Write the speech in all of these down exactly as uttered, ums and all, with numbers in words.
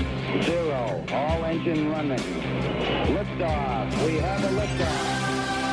zero. All engine running. Liftoff. We have a liftoff.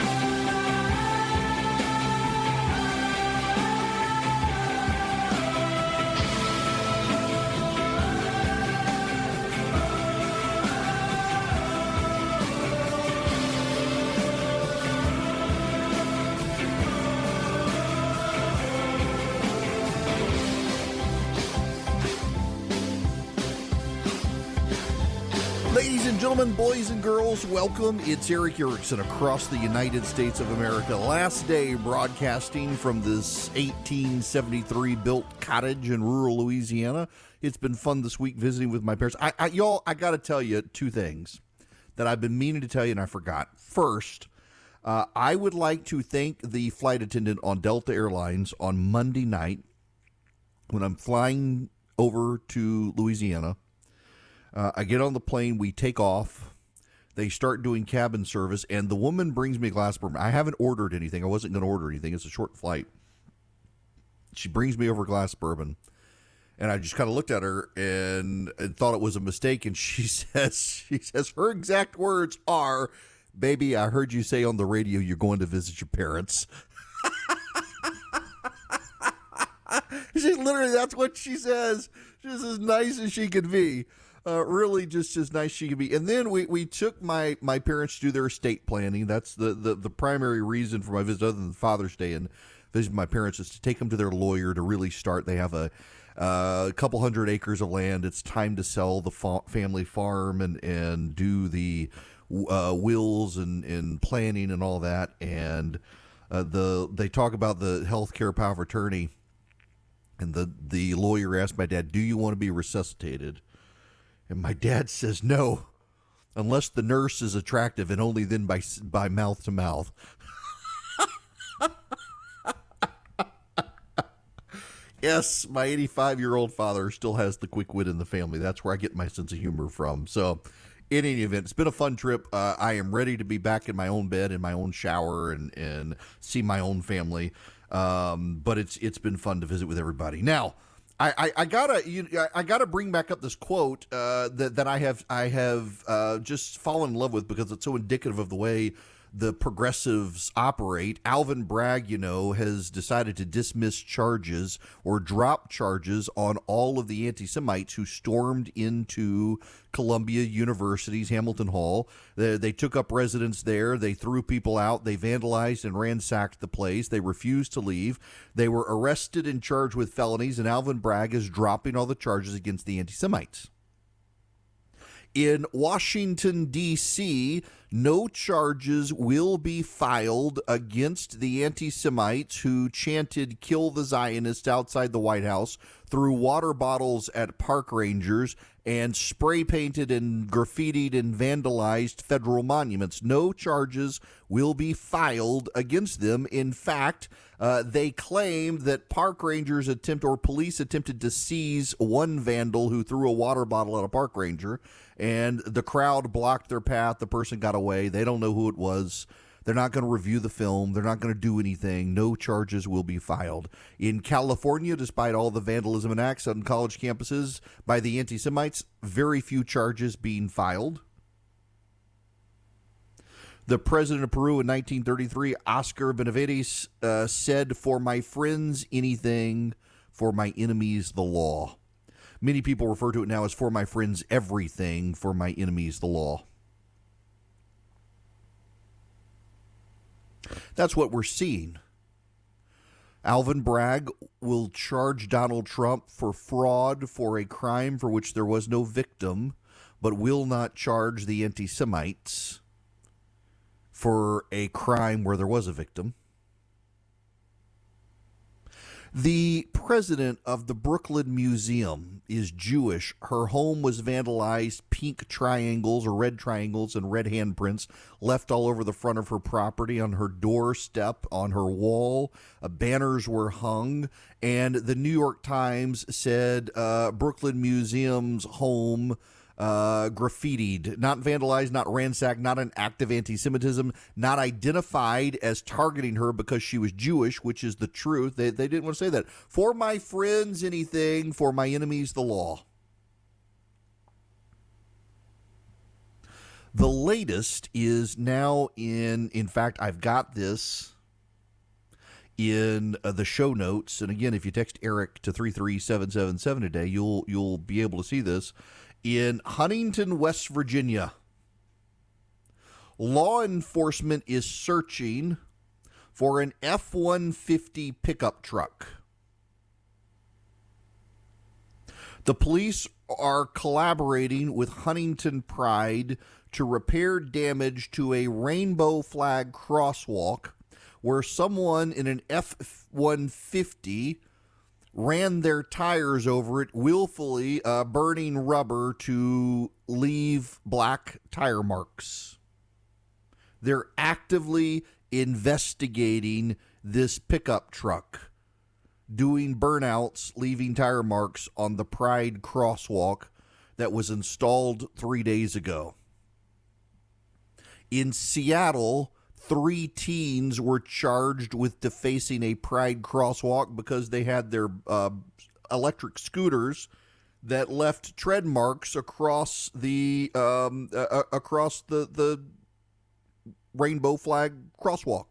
Ladies and gentlemen, boys and girls, welcome. It's Eric Erickson across the United States of America. Last day broadcasting from this eighteen seventy-three built cottage in rural Louisiana. It's been fun this week visiting with my parents. I, I y'all, I got to tell you two things that I've been meaning to tell you and I forgot. First, uh, I would like to thank the flight attendant on Delta Airlines on Monday night when I'm flying over to Louisiana. Uh, I get on the plane, we take off, they start doing cabin service, and the woman brings me a glass of bourbon. I haven't ordered anything. I wasn't going to order anything. It's a short flight. She brings me over a glass of bourbon, and I just kind of looked at her and, and thought it was a mistake, and she says, she says, her exact words are, "Baby, I heard you say on the radio you're going to visit your parents." She literally, that's what she says. She's as nice as she could be. Uh, really just as nice as she could be. And then we, we took my, my parents to do their estate planning. That's the, the, the primary reason for my visit, other than Father's Day and visiting my parents, is to take them to their lawyer to really start. They have a, uh, a couple hundred acres of land. It's time to sell the fa- family farm and, and do the uh, wills and, and planning and all that. And uh, the they talk about the health care power of attorney. And the, the lawyer asked my dad, "Do you want to be resuscitated?" And my dad says, "No, unless the nurse is attractive, and only then by by mouth to mouth." Yes, my eighty-five-year-old father still has the quick wit in the family. That's where I get my sense of humor from. So, in any event, it's been a fun trip. Uh, I am ready to be back in my own bed, in my own shower, and, and see my own family. Um, but it's it's been fun to visit with everybody. Now, I, I, I gotta you, I gotta bring back up this quote uh, that that I have I have uh, just fallen in love with because it's so indicative of the way the progressives operate. Alvin Bragg, you know, has decided to dismiss charges or drop charges on all of the anti-Semites who stormed into Columbia University's Hamilton Hall. They, they took up residence there. They threw people out. They vandalized and ransacked the place. They refused to leave. They were arrested and charged with felonies, and Alvin Bragg is dropping all the charges against the anti-Semites. In Washington, D C, no charges will be filed against the anti-Semites who chanted "Kill the Zionists" outside the White House, threw water bottles at park rangers, and spray painted and graffitied and vandalized federal monuments. No charges will be filed against them. In fact, uh, they claim that park rangers attempt or police attempted to seize one vandal who threw a water bottle at a park ranger, and the crowd blocked their path. The person got away. They don't know who it was. They're not going to review the film. They're not going to do anything. No charges will be filed. In California, despite all the vandalism and acts on college campuses by the anti-Semites, very few charges being filed. The president of Peru in nineteen thirty-three, Oscar Benavides, uh, said, "For my friends, anything. For my enemies, the law." Many people refer to it now as "for my friends, everything. For my enemies, the law." That's what we're seeing. Alvin Bragg will charge Donald Trump for fraud for a crime for which there was no victim, but will not charge the anti-Semites for a crime where there was a victim. The president of the Brooklyn Museum is Jewish. Her home was vandalized. Pink triangles or red triangles and red handprints left all over the front of her property, on her doorstep, on her wall. Uh, banners were hung. And the New York Times said uh, Brooklyn Museum's home uh, graffitied, not vandalized, not ransacked, not an act of anti-Semitism, not identified as targeting her because she was Jewish, which is the truth. They, they didn't want to say that. For my friends, anything. For my enemies, the law. The latest is now in, in fact, I've got this in uh, the show notes. And again, if you text Eric to three three seven seven seven today, you'll you'll be able to see this. In Huntington, West Virginia, law enforcement is searching for an F one fifty pickup truck. The police are collaborating with Huntington Pride to repair damage to a rainbow flag crosswalk where someone in an F one fifty ran their tires over it, willfully uh, burning rubber to leave black tire marks. They're actively investigating this pickup truck doing burnouts, leaving tire marks on the Pride crosswalk that was installed three days ago. In Seattle, three teens were charged with defacing a Pride crosswalk because they had their uh, electric scooters that left tread marks across the um, uh, across the the rainbow flag crosswalk.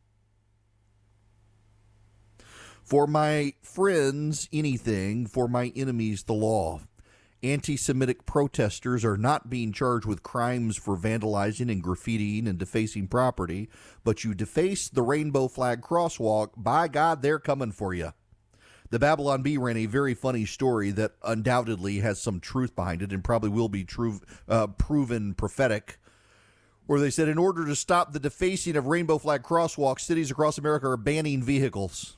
For my friends, anything. For my enemies, the law. Anti-Semitic protesters are not being charged with crimes for vandalizing and graffitiing and defacing property, but you deface the rainbow flag crosswalk, by God, they're coming for you. The Babylon Bee ran a very funny story that undoubtedly has some truth behind it and probably will be true, uh, proven prophetic, where they said in order to stop the defacing of rainbow flag crosswalks, cities across America are banning vehicles.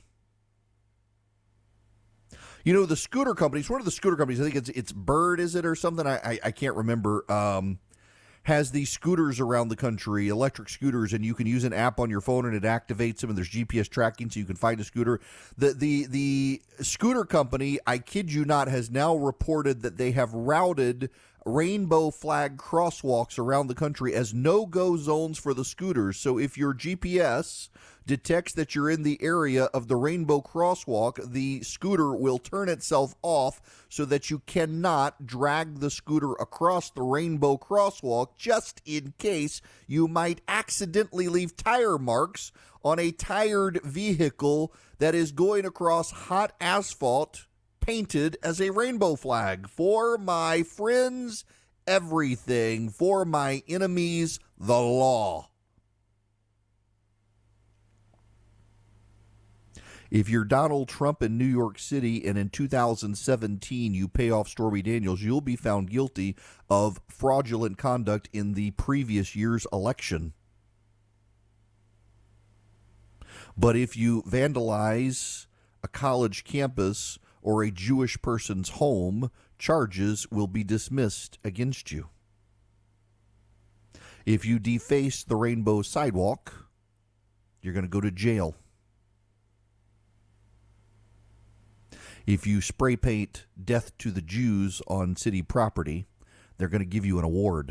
You know, the scooter companies, one of the scooter companies, I think it's it's Bird, is it, or something? I I, I can't remember. Um, has these scooters around the country, electric scooters, and you can use an app on your phone and it activates them, and there's G P S tracking so you can find a scooter. The the the scooter company, I kid you not, has now reported that they have routed rainbow flag crosswalks around the country as no-go zones for the scooters. So if your G P S detects that you're in the area of the rainbow crosswalk, the scooter will turn itself off so that you cannot drag the scooter across the rainbow crosswalk, just in case you might accidentally leave tire marks on a tired vehicle that is going across hot asphalt painted as a rainbow flag. For my friends, everything. For my enemies, the law. If you're Donald Trump in New York City and in two thousand seventeen you pay off Stormy Daniels, you'll be found guilty of fraudulent conduct in the previous year's election. But if you vandalize a college campus or a Jewish person's home, charges will be dismissed against you. If you deface the rainbow sidewalk, you're going to go to jail. If you spray paint "Death to the Jews" on city property, they're going to give you an award.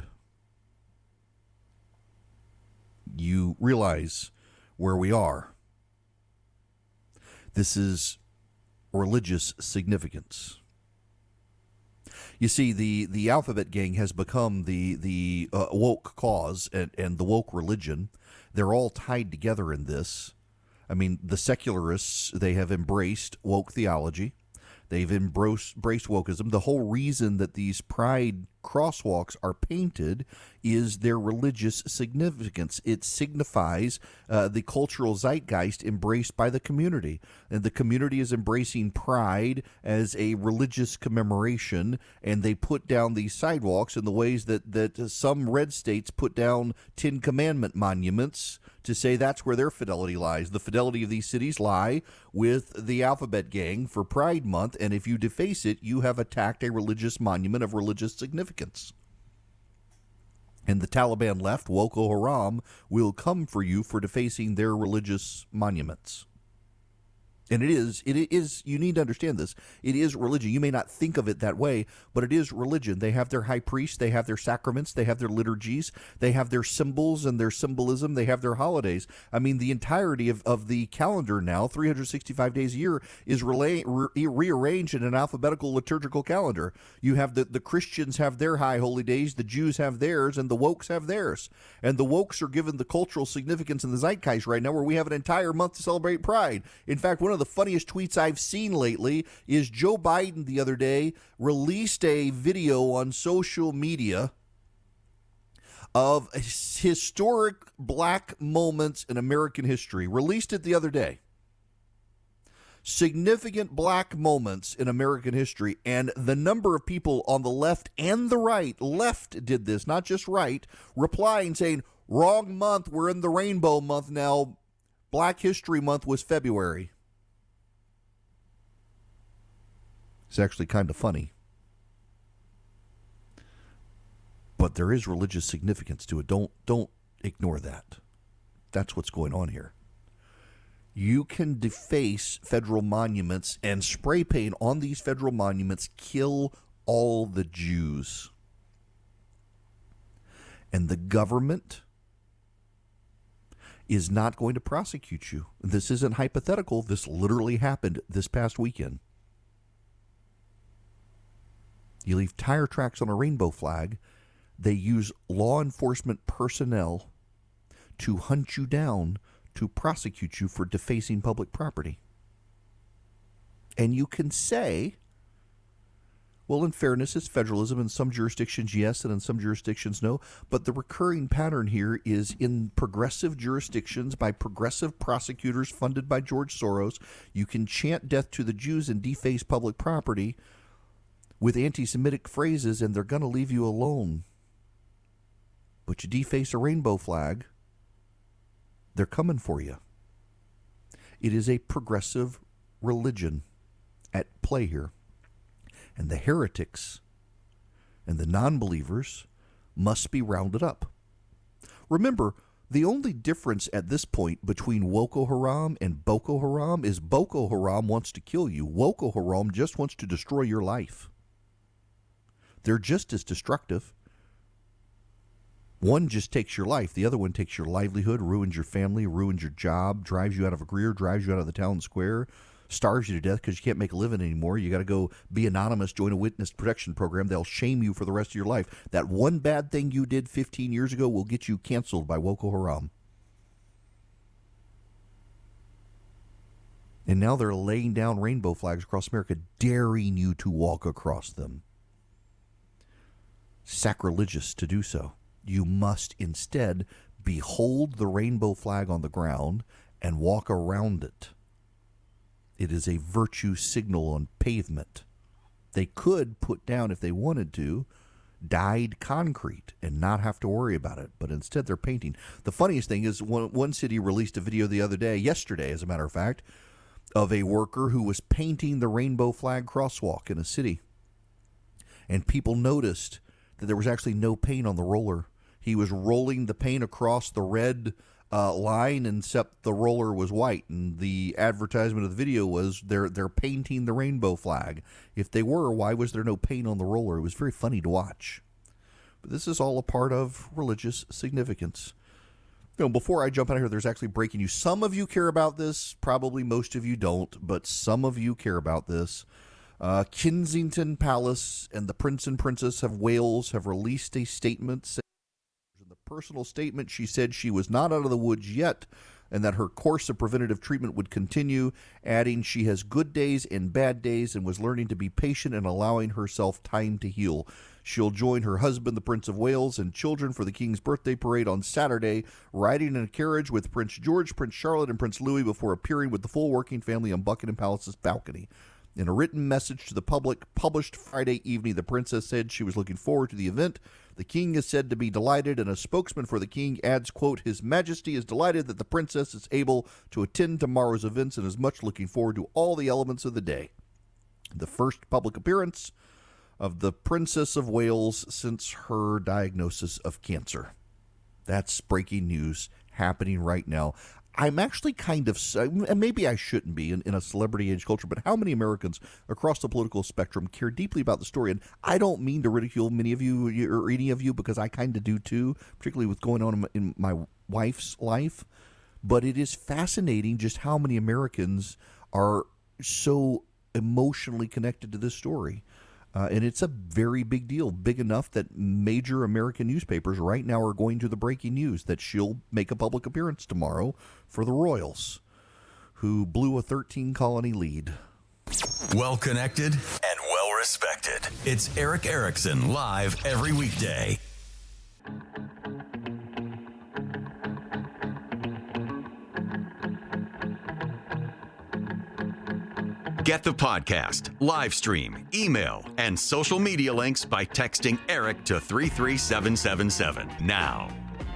You realize where we are. This is religious significance. You see, the, the Alphabet Gang has become the, the uh, woke cause and, and the woke religion. They're all tied together in this. I mean, the secularists, they have embraced woke theology. They've embraced, embraced wokeism. The whole reason that these pride crosswalks are painted is their religious significance. It signifies uh, the cultural zeitgeist embraced by the community. And the community is embracing pride as a religious commemoration, and they put down these sidewalks in the ways that, that some red states put down Ten Commandment monuments to say that's where their fidelity lies. The fidelity of these cities lie with the Alphabet Gang for Pride Month, and if you deface it, you have attacked a religious monument of religious significance. And the Taliban left, Boko Haram, will come for you for defacing their religious monuments. And it is, it is, you need to understand this. It is religion. You may not think of it that way, but it is religion. They have their high priest, they have their sacraments, they have their liturgies, they have their symbols and their symbolism, they have their holidays. I mean, the entirety of, of the calendar now, three hundred sixty-five days a year, is relay, re- rearranged in an alphabetical liturgical calendar. You have the, the Christians have their high holy days, the Jews have theirs, and the wokes have theirs. And the wokes are given the cultural significance in the zeitgeist right now where we have an entire month to celebrate Pride. In fact, one of the funniest tweets I've seen lately is Joe Biden the other day released a video on social media of historic black moments in American history. Released it the other day. Significant black moments in American history, and the number of people on the left and the right, left did this, not just right, replying saying, wrong month, we're in the rainbow month now. Black History Month was February. It's actually kind of funny. But there is religious significance to it. Don't don't ignore that. That's what's going on here. You can deface federal monuments and spray paint on these federal monuments, kill all the Jews. And the government is not going to prosecute you. This isn't hypothetical. This literally happened this past weekend. You leave tire tracks on a rainbow flag. They use law enforcement personnel to hunt you down to prosecute you for defacing public property. And you can say, well, in fairness, it's federalism. In some jurisdictions, yes, and in some jurisdictions, no. But the recurring pattern here is in progressive jurisdictions by progressive prosecutors funded by George Soros, you can chant death to the Jews and deface public property with anti-Semitic phrases, and they're going to leave you alone. But you deface a rainbow flag, they're coming for you. It is a progressive religion at play here. And the heretics and the non-believers must be rounded up. Remember, the only difference at this point between Boko Haram and Boko Haram is Boko Haram wants to kill you. Boko Haram just wants to destroy your life. They're just as destructive. One just takes your life. The other one takes your livelihood, ruins your family, ruins your job, drives you out of a career, drives you out of the town square, starves you to death because you can't make a living anymore. You got to go be anonymous, join a witness protection program. They'll shame you for the rest of your life. That one bad thing you did fifteen years ago will get you canceled by Boko Haram. And now they're laying down rainbow flags across America, daring you to walk across them. Sacrilegious to do so. You must instead behold the rainbow flag on the ground and walk around it. It is a virtue signal on pavement. They could put down, if they wanted to, dyed concrete and not have to worry about it, but instead they're painting. The funniest thing is one, one city released a video the other day, yesterday as a matter of fact, of a worker who was painting the rainbow flag crosswalk in a city. And people noticed that there was actually no paint on the roller. He was rolling the paint across the red uh, line, except the roller was white. And the advertisement of the video was they're they're painting the rainbow flag. If they were, why was there no paint on the roller? It was very funny to watch. But this is all a part of religious significance. You know, before I jump out of here, there's actually breaking news. Some of you care about this. Probably most of you don't, but some of you care about this. Uh, Kensington Palace and the Prince and Princess of Wales have released a statement. In the personal statement, she said she was not out of the woods yet and that her course of preventative treatment would continue, adding she has good days and bad days and was learning to be patient and allowing herself time to heal. She'll join her husband, the Prince of Wales, and children for the King's birthday parade on Saturday, riding in a carriage with Prince George, Prince Charlotte, and Prince Louis before appearing with the full working family on Buckingham Palace's balcony. In a written message to the public published Friday evening, the princess said she was looking forward to the event. The king is said to be delighted, and a spokesman for the king adds, quote, His Majesty is delighted that the princess is able to attend tomorrow's events and is much looking forward to all the elements of the day. The first public appearance of the Princess of Wales since her diagnosis of cancer. That's breaking news happening right now. I'm actually kind of, and maybe I shouldn't be in, in a celebrity age culture, but how many Americans across the political spectrum care deeply about the story? And I don't mean to ridicule many of you or any of you, because I kind of do too, particularly with going on in my, in my wife's life. But it is fascinating just how many Americans are so emotionally connected to this story. Uh, and it's a very big deal, big enough that major American newspapers right now are going to the breaking news that she'll make a public appearance tomorrow for the Royals, who blew a thirteen colony lead. Well connected and well respected. It's Erick Erickson live every weekday. Get the podcast, live stream, email, and social media links by texting Eric to three three seven seven seven now.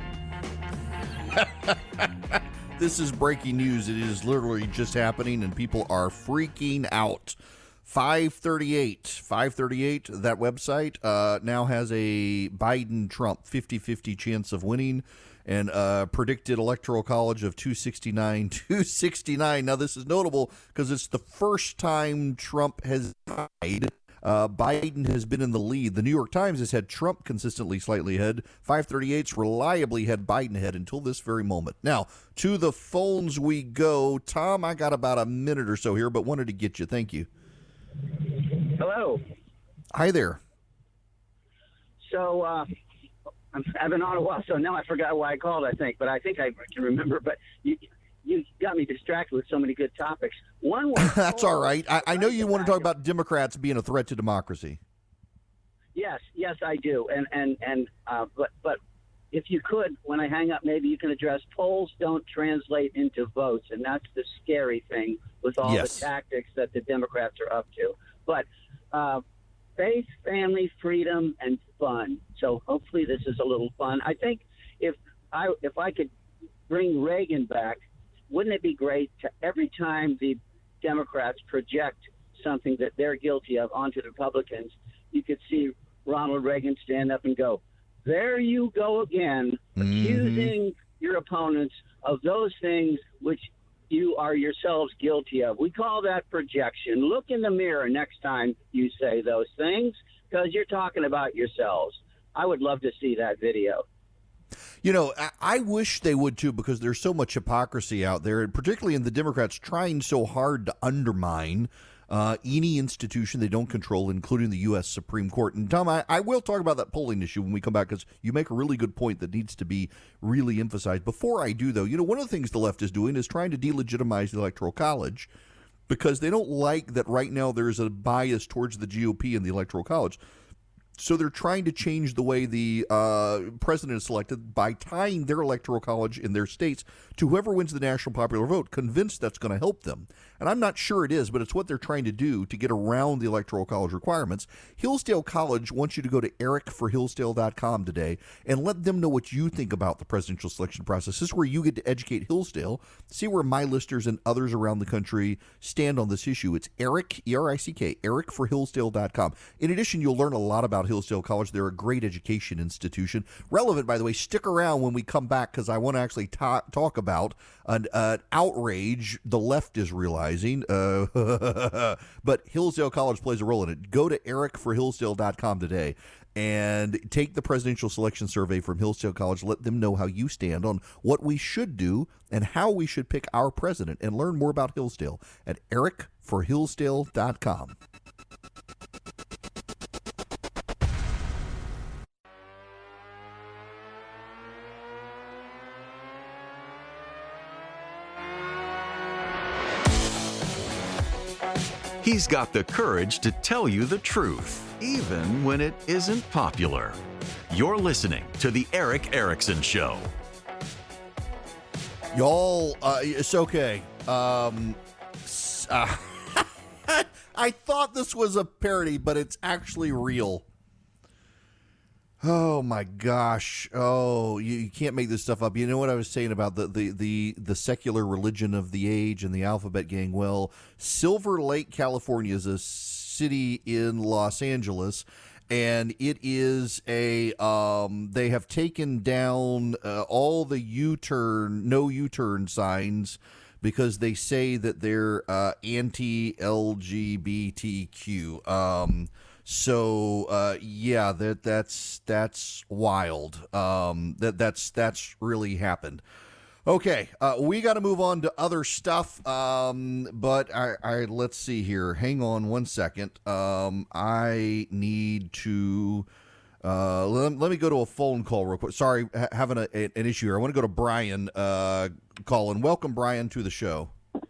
This is breaking news. It is literally just happening, and people are freaking out. five thirty-eight, five thirty-eight, that website uh, now has a Biden-Trump fifty-fifty chance of winning, and uh, predicted electoral college of two sixty-nine, two sixty-nine. Now, this is notable because it's the first time Trump has tied. Uh, Biden has been in the lead. The New York Times has had Trump consistently slightly ahead. five thirty-eight's reliably had Biden ahead until this very moment. Now, to the phones we go. Tom, I got about a minute or so here, but wanted to get you. Thank you. Hello. Hi there. So, uh, I'm, I've been on a while, so now I forgot why I called, I think, but I think I can remember. But you you got me distracted with so many good topics. One was That's all right. I, I know you want to talk about Democrats being a threat to democracy. Yes, yes, I do. And and and uh, but but if you could, when I hang up, maybe you can address polls don't translate into votes, and that's the scary thing with all Yes. the tactics that the Democrats are up to. But uh, faith, family, freedom, and fun. So hopefully this is a little fun. I think if I if I could bring Reagan back, wouldn't it be great to every time the Democrats project something that they're guilty of onto the Republicans, you could see Ronald Reagan stand up and go, "There you go again, accusing mm-hmm. your opponents of those things which you are yourselves guilty of." We call that projection. Look in the mirror next time you say those things, because you're talking about yourselves. I would love to see that video. You know, I, I wish they would too, because there's so much hypocrisy out there, and particularly in the Democrats trying so hard to undermine uh, any institution they don't control, including the U S Supreme Court. And Tom, I, I will talk about that polling issue when we come back, because you make a really good point that needs to be really emphasized. Before I do, though, you know, one of the things the left is doing is trying to delegitimize the Electoral College, because they don't like that right now there's a bias towards the G O P in the Electoral College. So they're trying to change the way the uh, president is selected by tying their electoral college in their states to whoever wins the national popular vote, convinced that's going to help them. And I'm not sure it is, but it's what they're trying to do to get around the electoral college requirements. Hillsdale College wants you to go to eric for hillsdale dot com today and let them know what you think about the presidential selection process. This is where you get to educate Hillsdale, see where my listeners and others around the country stand on this issue. It's Eric, E R I C K, eric for hillsdale dot com. In addition, you'll learn a lot about Hillsdale College. They're a great education institution. Relevant, by the way. Stick around when we come back, because I want to actually ta- talk about an uh, outrage the left is realizing. Uh, but Hillsdale College plays a role in it. Go to eric for hillsdale dot com today and take the presidential selection survey from Hillsdale College. Let them know how you stand on what we should do and how we should pick our president, and learn more about Hillsdale at eric for hillsdale dot com. He's got the courage to tell you the truth, even when it isn't popular. You're listening to The Erick Erickson Show. Y'all, uh, it's okay. Um, uh, I thought this was a parody, but it's actually real. Oh my gosh! Oh, you, you can't make this stuff up. You know what I was saying about the, the, the, the secular religion of the age and the alphabet gang? Well, Silver Lake, California is a city in Los Angeles, and it is a um, they have taken down uh, all the U-turn, no U-turn signs because they say that they're uh, anti-L G B T Q. Um, so uh, yeah, that that's that's wild. Um, that that's that's really happened. Okay, uh, we got to move on to other stuff, um, but I, I let's see here. Hang on one second. Um, I need to uh, let, let me go to a phone call real quick. Sorry, ha- having a, a, an issue here. I want to go to Brian uh, calling. Welcome, Brian, to the show.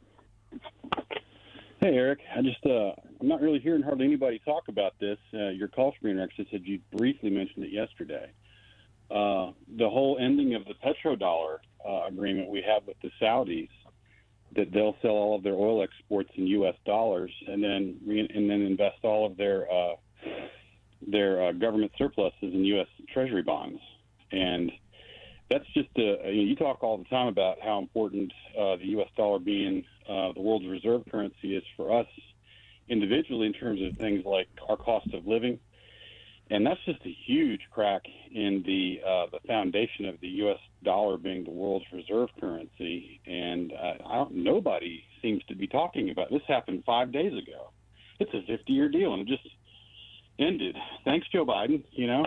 Hey, Eric. I just uh, I'm not really hearing hardly anybody talk about this. Uh, your call screener actually said you briefly mentioned it yesterday. Uh, the whole ending of the petrodollar uh, agreement we have with the Saudis, that they'll sell all of their oil exports in U S dollars and then re- and then invest all of their uh, their uh, government surpluses in U S Treasury bonds. And that's just a, you know, you talk all the time about how important uh, the U S dollar being uh, the world's reserve currency is for us individually in terms of things like our cost of living. And that's just a huge crack in the uh, the foundation of the U S dollar being the world's reserve currency. And uh, I don't, nobody seems to be talking about it. This happened five days ago. It's a fifty-year deal, and it just ended. Thanks, Joe Biden, you know.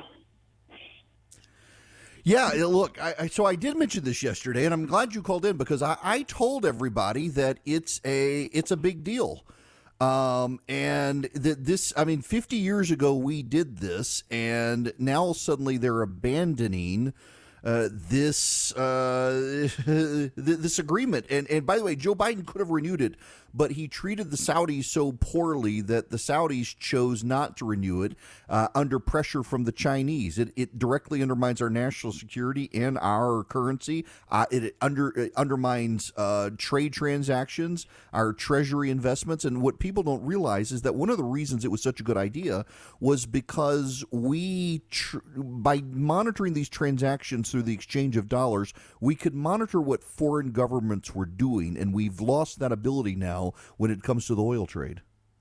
Yeah, look, I, I, so I did mention this yesterday, and I'm glad you called in because I, I told everybody that it's a it's a big deal. Um, and that this, I mean, fifty years ago we did this, and now suddenly they're abandoning uh, this uh, this agreement. And and by the way, Joe Biden could have renewed it, but he treated the Saudis so poorly that the Saudis chose not to renew it uh, under pressure from the Chinese. It, it directly undermines our national security and our currency. Uh, it under it undermines uh, trade transactions, our treasury investments. And what people don't realize is that one of the reasons it was such a good idea was because we, tr- by monitoring these transactions through the exchange of dollars, we could monitor what foreign governments were doing. And we've lost that ability now when it comes to the oil trade.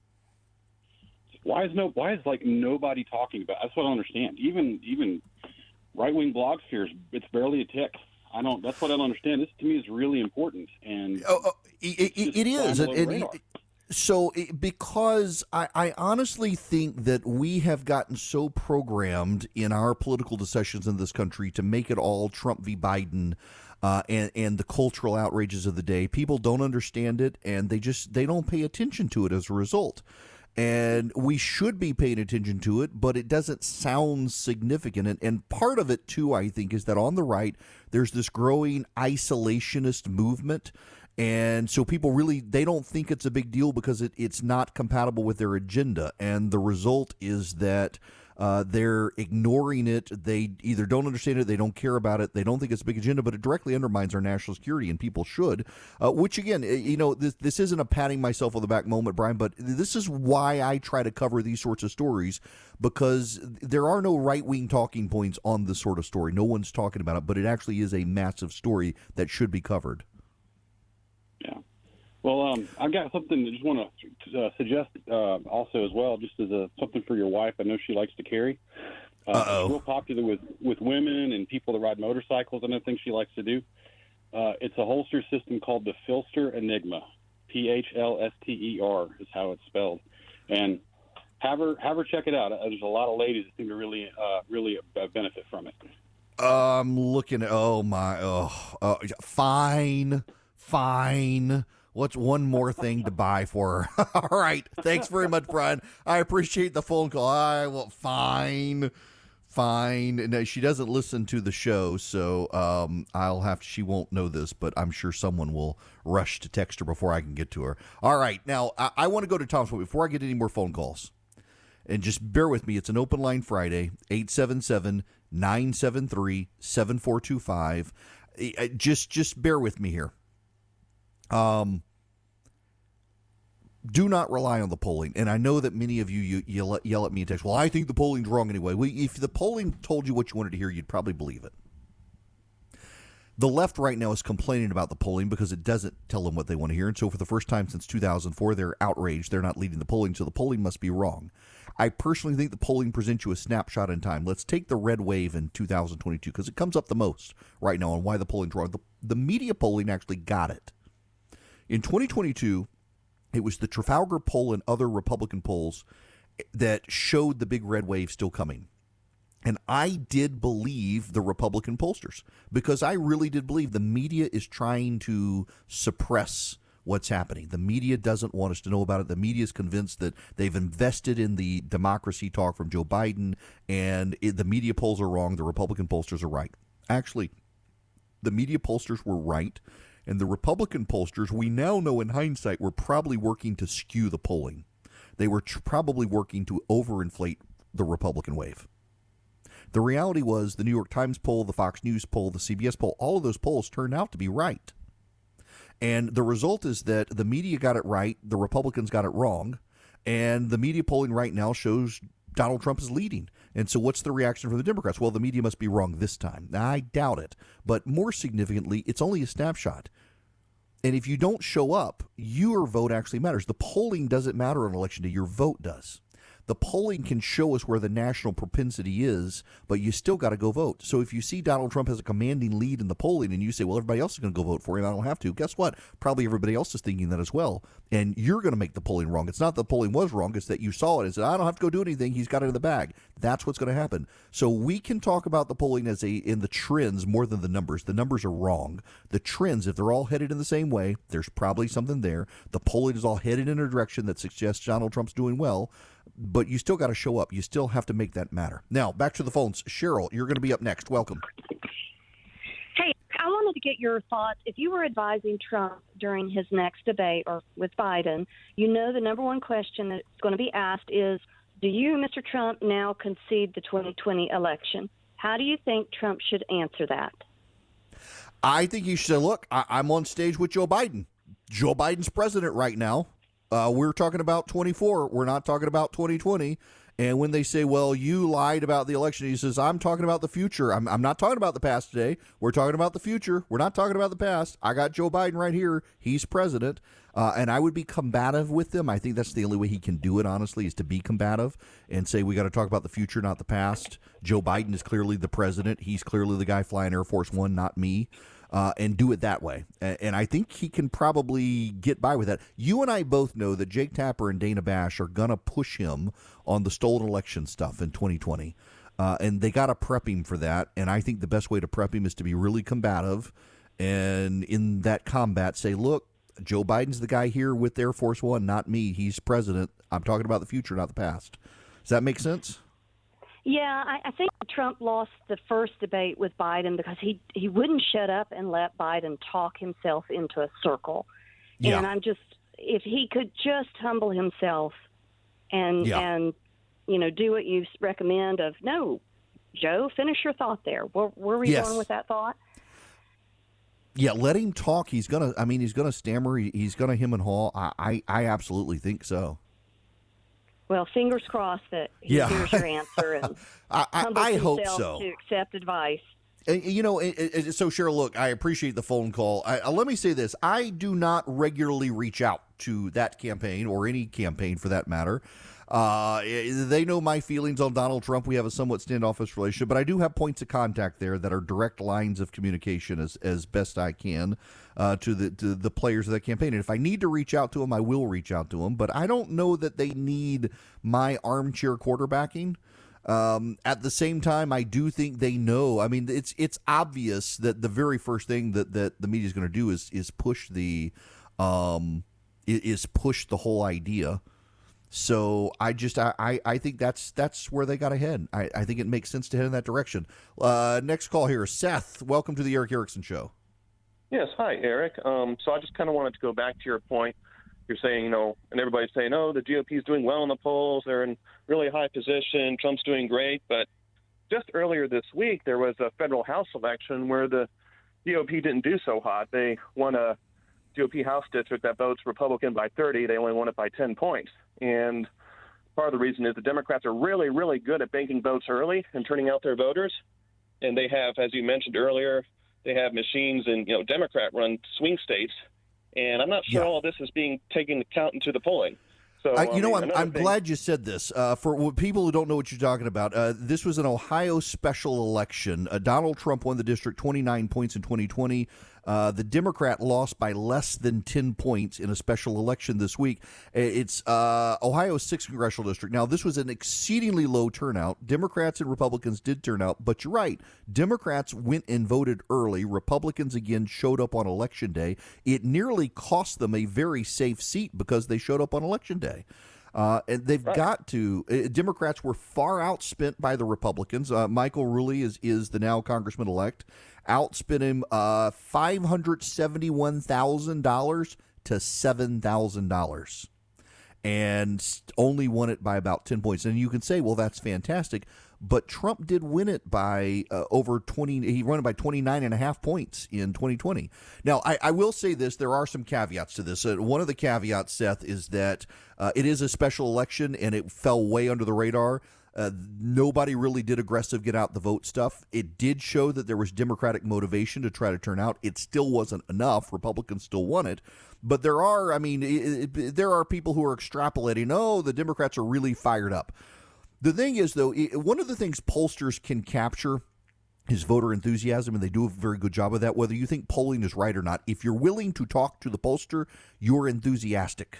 Why is no? Why is like nobody talking about? That's what I don't understand. Even even right wing blogospheres, it's barely a tick. I don't. That's what I don't understand. This to me is really important, and oh, oh, it, it, it is. And, and so, it, because I, I honestly think that we have gotten so programmed in our political decisions in this country to make it all Trump v. Biden. Uh, and, and the cultural outrages of the day. People don't understand it, and they just they don't pay attention to it as a result. And we should be paying attention to it, but it doesn't sound significant. And, and part of it, too, I think, is that on the right, there's this growing isolationist movement. And so people really, they don't think it's a big deal because it, it's not compatible with their agenda. And the result is that Uh, they're ignoring it. They either don't understand it, they don't care about it, they don't think it's a big agenda, but it directly undermines our national security, and people should. Uh, which, again, you know, this, this isn't a patting myself on the back moment, Brian, but this is why I try to cover these sorts of stories, because there are no right-wing talking points on this sort of story. No one's talking about it, but it actually is a massive story that should be covered. Yeah. Well, um, I've got something I just want to uh, suggest uh, also as well, just as a something for your wife. I know she likes to carry. Uh, Uh-oh. It's real popular with, with women and people that ride motorcycles. Another thing she likes to do. Uh, it's a holster system called the Philster Enigma. P H L S T E R is how it's spelled. And have her have her check it out. There's a lot of ladies that seem to really uh, really benefit from it. I'm looking at, oh, my, oh, oh fine, fine. What's one more thing to buy for her? All right. Thanks very much, Brian. I appreciate the phone call. I will, fine, fine. No, she doesn't listen to the show, so um, I'll have to, she won't know this, but I'm sure someone will rush to text her before I can get to her. All right. Now, I, I want to go to Tom's point before I get any more phone calls. And just bear with me. It's an open line Friday, eight seven seven, nine seven three, seven four two five. Just, just bear with me here. Um, do not rely on the polling. And I know that many of you, you yell, yell at me and text, well, I think the polling's wrong anyway. Well, if the polling told you what you wanted to hear, you'd probably believe it. The left right now is complaining about the polling because it doesn't tell them what they want to hear. And so for the first time since two thousand four, they're outraged. They're not leading the polling, so the polling must be wrong. I personally think the polling presents you a snapshot in time. Let's take the red wave in two thousand twenty-two because it comes up the most right now on why the polling's wrong. The, the media polling actually got it. In twenty twenty-two, it was the Trafalgar poll and other Republican polls that showed the big red wave still coming. And I did believe the Republican pollsters because I really did believe the media is trying to suppress what's happening. The media doesn't want us to know about it. The media is convinced that they've invested in the democracy talk from Joe Biden, and it, the media polls are wrong. The Republican pollsters are right. Actually, the media pollsters were right, and the Republican pollsters, we now know in hindsight, were probably working to skew the polling. They were tr- probably working to overinflate the Republican wave. The reality was the New York Times poll, the Fox News poll, the C B S poll, all of those polls turned out to be right. And the result is that the media got it right, the Republicans got it wrong, and the media polling right now shows Donald Trump is leading. And so what's the reaction from the Democrats? Well, the media must be wrong this time. Now, I doubt it. But more significantly, it's only a snapshot. And if you don't show up, your vote actually matters. The polling doesn't matter on election day. Your vote does. The polling can show us where the national propensity is, but you still got to go vote. So if you see Donald Trump has a commanding lead in the polling and you say, well, everybody else is going to go vote for him, I don't have to. Guess what? Probably everybody else is thinking that as well. And you're going to make the polling wrong. It's not that the polling was wrong. It's that you saw it and said, I don't have to go do anything. He's got it in the bag. That's what's going to happen. So we can talk about the polling as a in the trends more than the numbers. The numbers are wrong. The trends, if they're all headed in the same way, there's probably something there. The polling is all headed in a direction that suggests Donald Trump's doing well. But you still got to show up. You still have to make that matter. Now, back to the phones. Cheryl, you're going to be up next. Welcome. Hey, I wanted to get your thoughts. If you were advising Trump during his next debate or with Biden, you know the number one question that's going to be asked is, do you, Mister Trump, now concede the twenty twenty election? How do you think Trump should answer that? I think you should say, look, I- I'm on stage with Joe Biden. Joe Biden's president right now. Uh, we're talking about twenty-four. We're not talking about twenty twenty. And when they say, well, you lied about the election, he says, I'm talking about the future. I'm, I'm not talking about the past today. We're talking about the future. We're not talking about the past. I got Joe Biden right here. He's president. Uh, and I would be combative with them. I think that's the only way he can do it, honestly, is to be combative and say we got to talk about the future, not the past. Joe Biden is clearly the president. He's clearly the guy flying Air Force One, not me. Uh, and do it that way. And I think he can probably get by with that. You and I both know that Jake Tapper and Dana Bash are going to push him on the stolen election stuff in twenty twenty. Uh, and they got to prep him for that. And I think the best way to prep him is to be really combative. And in that combat, say, look, Joe Biden's the guy here with Air Force One, not me. He's president. I'm talking about the future, not the past. Does that make sense? Yeah, I, I think Trump lost the first debate with Biden because he, he wouldn't shut up and let Biden talk himself into a circle. Yeah. And I'm just, if he could just humble himself and, yeah. and you know, do what you recommend of, no, Joe, finish your thought there. Where, where were you yes. going with that thought? Yeah, let him talk. He's going to, I mean, he's going to stammer. He, he's going to hem and haw. I, I, I absolutely think so. Well, fingers crossed that he yeah. hears your answer and I, I, humbles I hope himself so. to accept advice. And, you know, it, it, so Cheryl, look, I appreciate the phone call. I, uh, let me say this. I do not regularly reach out to that campaign or any campaign for that matter. Uh, they know my feelings on Donald Trump. We have a somewhat standoffish relationship, but I do have points of contact there that are direct lines of communication as, as best I can uh, to the to the players of that campaign. And if I need to reach out to them, I will reach out to them. But I don't know that they need my armchair quarterbacking. Um, at the same time, I do think they know. I mean, it's it's obvious that the very first thing that, that the media is going to do is is push the um is push the whole idea. So I just I, I think that's that's where they got to head. I, I think it makes sense to head in that direction. Uh, next call here, Seth. Welcome to the Eric Erickson Show. Yes, hi, Eric. Um, so I just kind of wanted to go back to your point. You're saying, you know, and everybody's saying, oh, the G O P is doing well in the polls. They're in really high position. Trump's doing great. But just earlier this week, there was a federal House election where the G O P didn't do so hot. They won a G O P House district that votes Republican by thirty. They only won it by ten points. And part of the reason is the Democrats are really, really good at banking votes early and turning out their voters. And they have, as you mentioned earlier, they have machines in, you know, Democrat-run swing states. And I'm not sure yeah. all of this is being taken account into the polling. So, I, you I know, mean, I'm, another I'm thing- glad you said this. Uh, for people who don't know what you're talking about, uh, this was an Ohio special election. Uh, Donald Trump won the district twenty-nine points in twenty twenty. Uh, the Democrat lost by less than ten points in a special election this week. It's uh, Ohio's sixth congressional district. Now, this was an exceedingly low turnout. Democrats and Republicans did turn out, but you're right. Democrats went and voted early. Republicans, again, showed up on Election Day. It nearly cost them a very safe seat because they showed up on Election Day. Uh, and they've Right. got to. Uh, Democrats were far outspent by the Republicans. Uh, Michael Rulli is is the now congressman-elect. Outspent him uh, five hundred seventy-one thousand dollars to seven thousand dollars, and only won it by about ten points. And you can say, well, that's fantastic. But Trump did win it by uh, over twenty. He won it by twenty-nine and a half points in twenty twenty. Now, I, I will say this. There are some caveats to this. Uh, one of the caveats, Seth, is that uh, it is a special election and it fell way under the radar. Uh, nobody really did aggressive get out the vote stuff. It did show that there was Democratic motivation to try to turn out. It still wasn't enough. Republicans still won it. But there are, I mean, it, it, there are people who are extrapolating, oh, the Democrats are really fired up. The thing is, though, one of the things pollsters can capture is voter enthusiasm, and they do a very good job of that, whether you think polling is right or not. If you're willing to talk to the pollster, you're enthusiastic.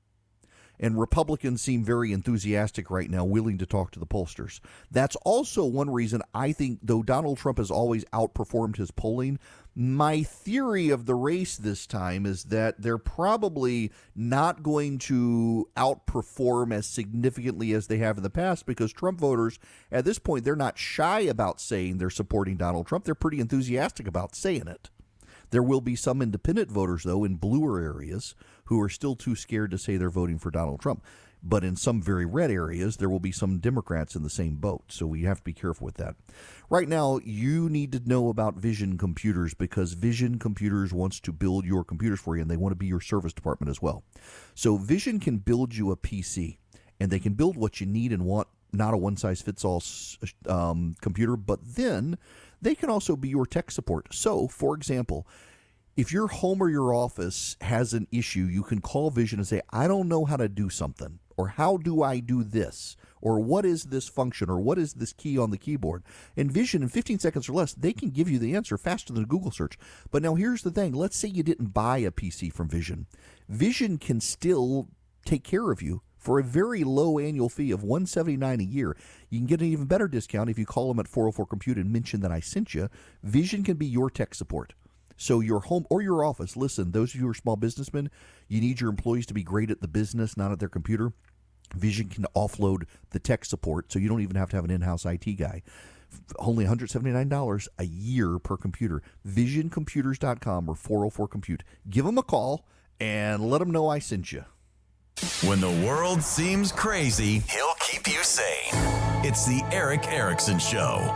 And Republicans seem very enthusiastic right now, willing to talk to the pollsters. That's also one reason I think, though Donald Trump has always outperformed his polling, my theory of the race this time is that they're probably not going to outperform as significantly as they have in the past, because Trump voters, at this point, they're not shy about saying they're supporting Donald Trump. They're pretty enthusiastic about saying it. There will be some independent voters, though, in bluer areas who are still too scared to say they're voting for Donald Trump. But in some very red areas, there will be some Democrats in the same boat. So we have to be careful with that. Right now, you need to know about Vision Computers, because Vision Computers wants to build your computers for you, and they want to be your service department as well. So Vision can build you a P C, and they can build what you need and want, not a one-size-fits-all um, computer, but then they can also be your tech support. So, for example, if your home or your office has an issue, you can call Vision and say, I don't know how to do something, or how do I do this, or what is this function, or what is this key on the keyboard? And Vision, in fifteen seconds or less, they can give you the answer faster than a Google search. But now here's the thing. Let's say you didn't buy a P C from Vision. Vision can still take care of you for a very low annual fee of one hundred seventy-nine dollars a year. You can get an even better discount if you call them at four oh four compute and mention that I sent you. Vision can be your tech support. So your home or your office, listen, those of you who are small businessmen, you need your employees to be great at the business, not at their computer. Vision can offload the tech support, so you don't even have to have an in-house I T guy. Only one hundred seventy-nine dollars a year per computer. vision computers dot com or four oh four compute. Give them a call and let them know I sent you. When the world seems crazy, he'll keep you sane. It's the Erick Erickson Show.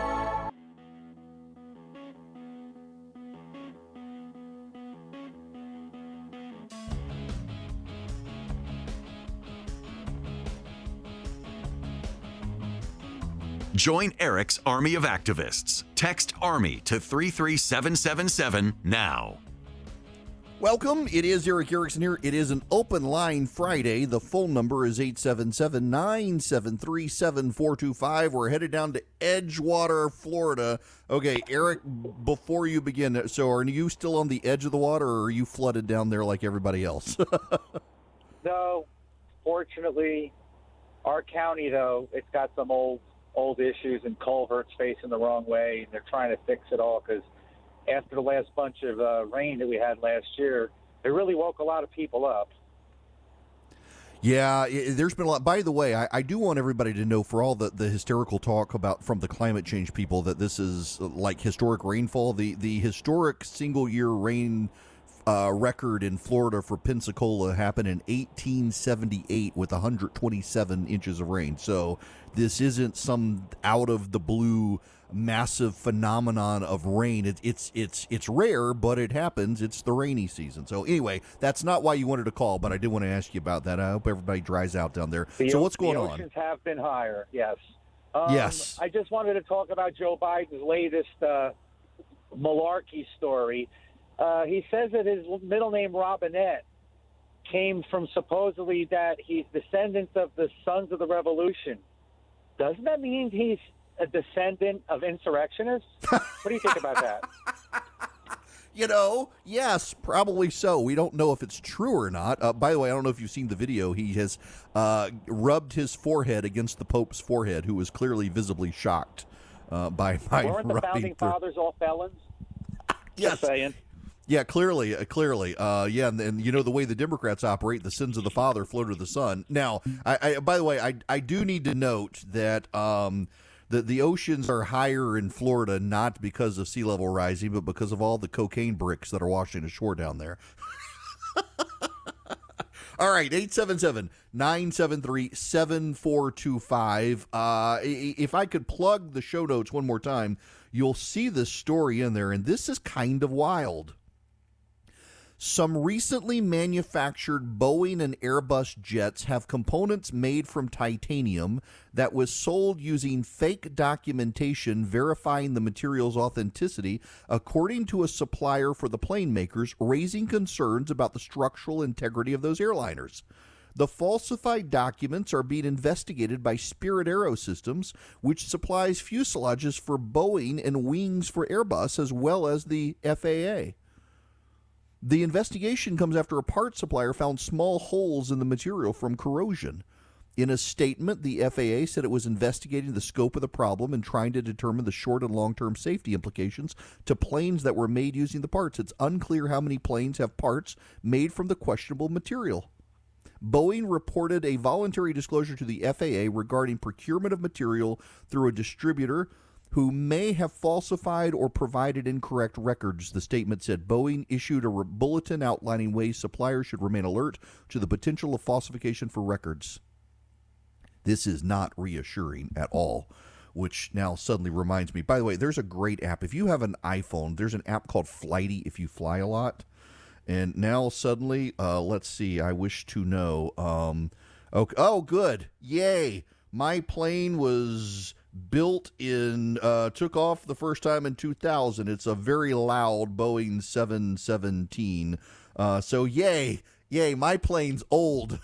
Join Eric's army of activists. Text ARMY to three three seven seven seven now. Welcome. It is Erick Erickson here. It is an open line Friday. The phone number is eight seven seven, nine seven three, seven four two five. We're headed down to Edgewater, Florida. Okay, Eric, before you begin, so are you still on the edge of the water, or are you flooded down there like everybody else? No, fortunately, our county, though, it's got some old old issues and culverts facing the wrong way, and they're trying to fix it all because after the last bunch of uh, rain that we had last year, it really woke a lot of people up. Yeah, it, there's been a lot. By the way, I, I do want everybody to know, for all the, the hysterical talk about from the climate change people, that this is like historic rainfall. The, the historic single-year rain uh, record in Florida for Pensacola happened in eighteen seventy-eight with one hundred twenty-seven inches of rain. So this isn't some out-of-the-blue massive phenomenon of rain. It, it's it's it's rare, but it happens. It's the rainy season. So anyway, that's not why you wanted to call, but I did want to ask you about that. I hope everybody dries out down there. The so o- what's going the on? oceans have been higher, yes. Um, Yes. I just wanted to talk about Joe Biden's latest uh, malarkey story. Uh, he says that his middle name, Robinette, came from supposedly that he's descendants of the Sons of the Revolution. Doesn't that mean he's a descendant of insurrectionists? What do you think about that? You know, yes, probably so. We don't know if it's true or not. Uh, by the way, I don't know if you've seen the video. He has uh, rubbed his forehead against the Pope's forehead, who was clearly visibly shocked uh, by my Weren't the founding through. fathers all felons? Yes. Just saying. Yeah, clearly, uh, clearly. Uh, yeah, and, and you know the way the Democrats operate, the sins of the father flow to the son. Now, I, I by the way, I I do need to note that um, the the oceans are higher in Florida not because of sea level rising, but because of all the cocaine bricks that are washing ashore down there. All right, eight seven seven, nine seven three, seven four two five. Uh, if I could plug the show notes one more time, you'll see this story in there, and this is kind of wild. Some recently manufactured Boeing and Airbus jets have components made from titanium that was sold using fake documentation verifying the material's authenticity, according to a supplier for the plane makers, raising concerns about the structural integrity of those airliners. The falsified documents are being investigated by Spirit Aerosystems, which supplies fuselages for Boeing and wings for Airbus, as well as the F A A. The investigation comes after a parts supplier found small holes in the material from corrosion. In a statement, the F A A said it was investigating the scope of the problem and trying to determine the short and long-term safety implications to planes that were made using the parts. It's unclear how many planes have parts made from the questionable material. Boeing reported a voluntary disclosure to the F A A regarding procurement of material through a distributor who may have falsified or provided incorrect records. The statement said Boeing issued a bulletin outlining ways suppliers should remain alert to the potential of falsification for records. This is not reassuring at all, which now suddenly reminds me. By the way, there's a great app. If you have an iPhone, there's an app called Flighty if you fly a lot. And now suddenly, uh, let's see, I wish to know. Um, okay, oh, good. Yay. My plane was built in, uh, took off the first time in two thousand. It's a very loud Boeing seven seventeen. Uh, so yay, yay, my plane's old.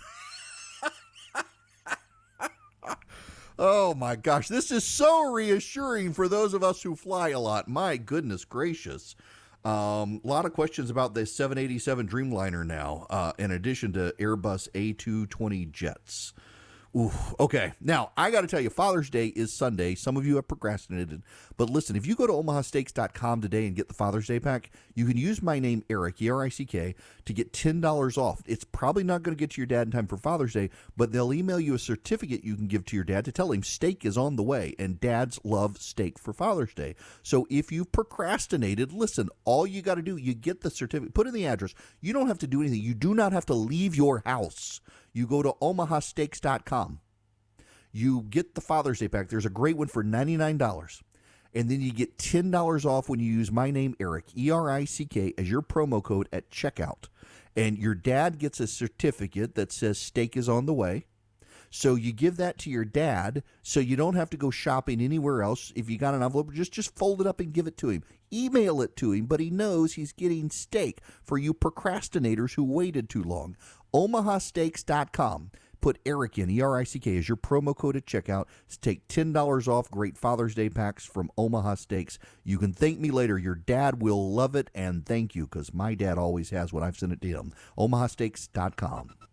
Oh my gosh, this is so reassuring for those of us who fly a lot. My goodness gracious. Um, a lot of questions about the seven eighty-seven Dreamliner now, uh, in addition to Airbus A two twenty jets. Ooh, okay, now I got to tell you, Father's Day is Sunday. Some of you have procrastinated, but listen, if you go to omaha steaks dot com today and get the Father's Day pack, you can use my name, Eric, E R I C K, to get ten dollars off. It's probably not going to get to your dad in time for Father's Day, but they'll email you a certificate you can give to your dad to tell him steak is on the way, and dads love steak for Father's Day. So if you've procrastinated, listen, all you got to do, you get the certificate, put in the address. You don't have to do anything. You do not have to leave your house. You go to omaha steaks dot com. You get the Father's Day pack. There's a great one for ninety-nine dollars. And then you get ten dollars off when you use my name, Eric, E R I C K, as your promo code at checkout. And your dad gets a certificate that says steak is on the way. So you give that to your dad so you don't have to go shopping anywhere else. If you got an envelope, just, just fold it up and give it to him. Email it to him, but he knows he's getting steak for you procrastinators who waited too long. omaha steaks dot com. Put Eric in, E R I C K, as your promo code at checkout. Take ten dollars off great Father's Day packs from Omaha Steaks. You can thank me later. Your dad will love it, and thank you, because my dad always has when I've sent it to him. omaha steaks dot com.